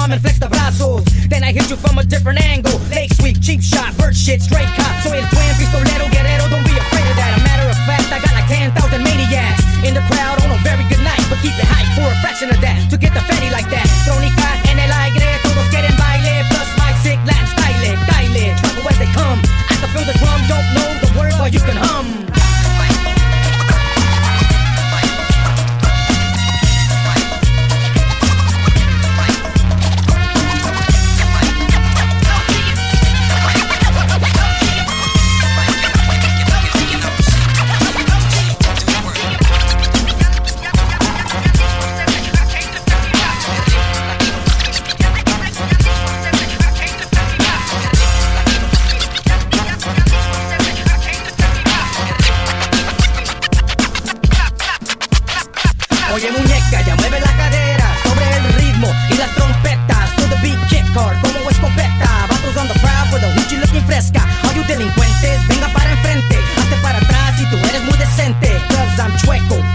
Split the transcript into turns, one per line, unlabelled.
come and flex the brazos. Then I hit you from a different angle. Lake sweep, cheap shot, bird shit, straight cop. Soy el twin, pistolero, guerrero, don't be afraid of that. A matter of fact, I got like 10,000 maniacs in the crowd on a very good night, but keep it hype for a fraction of that. To get the fatty like that. Trónica en el aire, todos quieren baile. Plus my sick Latin style, dile. Trouble as they come. I can feel the drum, don't know the words, but you can hum. Oye muñeca, ya mueve la cadera sobre el ritmo y las trompetas. To the beat, kick hard como escopeta. Vatos on the prowl with the hoochie looking fresca. All you delincuentes, venga para enfrente. Hazte para atrás si tú eres muy decente. Cause I'm chueco,